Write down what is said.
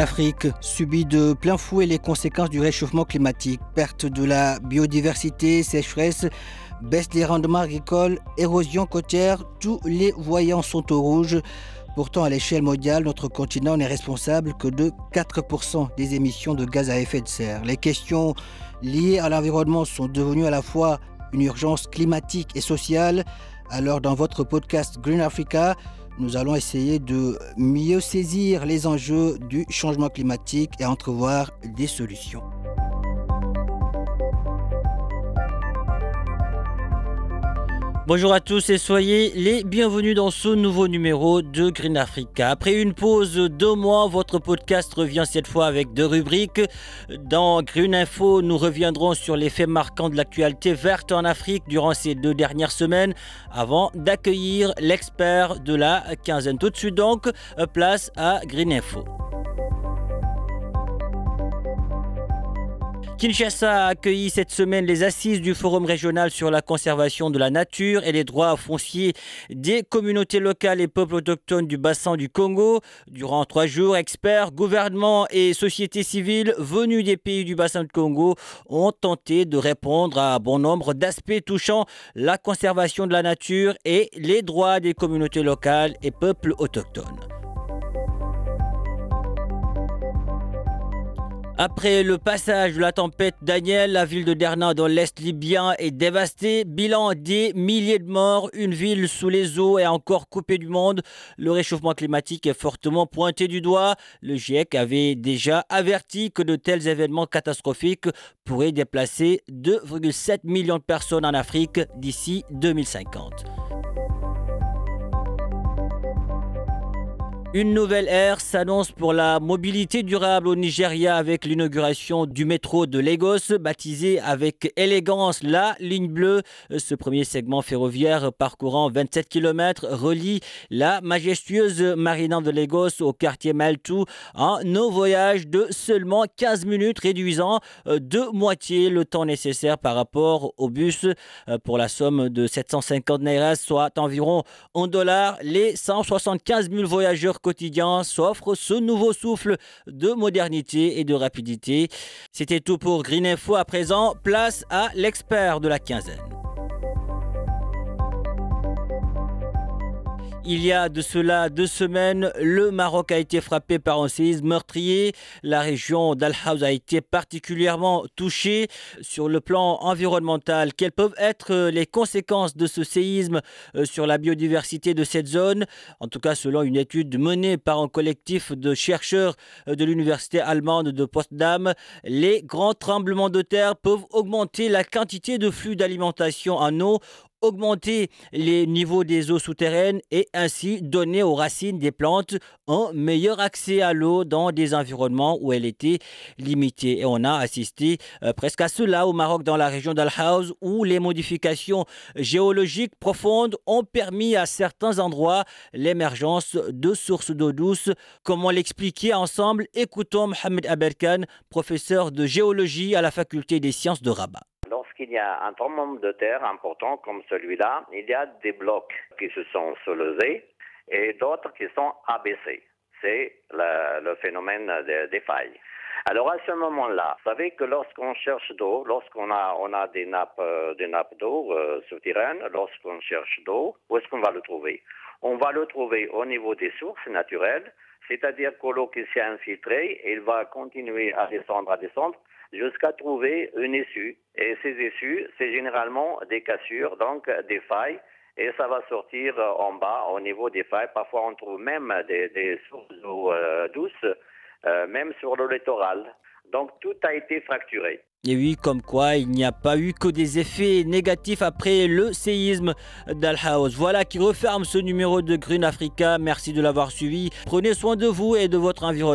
Afrique subit de plein fouet les conséquences du réchauffement climatique. Perte de la biodiversité, sécheresse, baisse des rendements agricoles, érosion côtière, tous les voyants sont au rouge. Pourtant, à l'échelle mondiale, notre continent n'est responsable que de 4% des émissions de gaz à effet de serre. Les questions liées à l'environnement sont devenues à la fois une urgence climatique et sociale. Alors, dans votre podcast Green Africa, nous allons essayer de mieux saisir les enjeux du changement climatique et entrevoir des solutions. Bonjour à tous et soyez les bienvenus dans ce nouveau numéro de Green Africa. Après une pause de 2 mois, votre podcast revient cette fois avec 2 rubriques. Dans Green Info, nous reviendrons sur les faits marquants de l'actualité verte en Afrique durant ces 2 dernières semaines avant d'accueillir l'expert de la quinzaine. Tout de suite donc, place à Green Info. Kinshasa a accueilli cette semaine les assises du Forum régional sur la conservation de la nature et les droits fonciers des communautés locales et peuples autochtones du bassin du Congo. Durant 3 jours, experts, gouvernements et sociétés civiles venus des pays du bassin du Congo ont tenté de répondre à bon nombre d'aspects touchant la conservation de la nature et les droits des communautés locales et peuples autochtones. Après le passage de la tempête Daniel, la ville de Derna dans l'est libyen est dévastée. Bilan des milliers de morts, une ville sous les eaux et encore coupée du monde. Le réchauffement climatique est fortement pointé du doigt. Le GIEC avait déjà averti que de tels événements catastrophiques pourraient déplacer 2,7 millions de personnes en Afrique d'ici 2050. Une nouvelle ère s'annonce pour la mobilité durable au Nigeria avec l'inauguration du métro de Lagos, baptisé avec élégance la ligne bleue. Ce premier segment ferroviaire parcourant 27 km relie la majestueuse marina de Lagos au quartier Maltou en un voyage de seulement 15 minutes, réduisant de moitié le temps nécessaire par rapport au bus. Pour la somme de 750 naira, soit environ $1, les 175 000 voyageurs quotidien s'offre ce nouveau souffle de modernité et de rapidité. C'était tout pour Green Info. À présent, place à l'expert de la quinzaine. Il y a de cela 2 semaines, le Maroc a été frappé par un séisme meurtrier. La région d'Al-Haouz a été particulièrement touchée. Sur le plan environnemental, quelles peuvent être les conséquences de ce séisme sur la biodiversité de cette zone? En tout cas, selon une étude menée par un collectif de chercheurs de l'université allemande de Potsdam, les grands tremblements de terre peuvent augmenter la quantité de flux d'alimentation en eau, augmenter les niveaux des eaux souterraines et ainsi donner aux racines des plantes un meilleur accès à l'eau dans des environnements où elle était limitée. Et on a assisté presque à cela au Maroc, dans la région d'Al-Haouz, où les modifications géologiques profondes ont permis à certains endroits l'émergence de sources d'eau douce. Comment l'expliquer ensemble? Écoutons Mohamed Aberkan, professeur de géologie à la faculté des sciences de Rabat. Lorsqu'il y a un tremblement de terre important comme celui-là, il y a des blocs qui se sont soulevés et d'autres qui sont abaissés. C'est le phénomène des failles. Alors à ce moment-là, vous savez que lorsqu'on cherche d'eau, lorsqu'on a des nappes d'eau souterraines, lorsqu'on cherche d'eau, où est-ce qu'on va le trouver? On va le trouver au niveau des sources naturelles, c'est-à-dire que l'eau qui s'est infiltrée, elle va continuer à descendre, jusqu'à trouver une issue. Et ces issues, c'est généralement des cassures, donc des failles, et ça va sortir en bas, au niveau des failles. Parfois, on trouve même des sources d'eau douces, même sur le littoral. Donc, tout a été fracturé. Et oui, comme quoi il n'y a pas eu que des effets négatifs après le séisme d'Al-Haouz. Voilà qui referme ce numéro de Green Africa. Merci de l'avoir suivi. Prenez soin de vous et de votre environnement.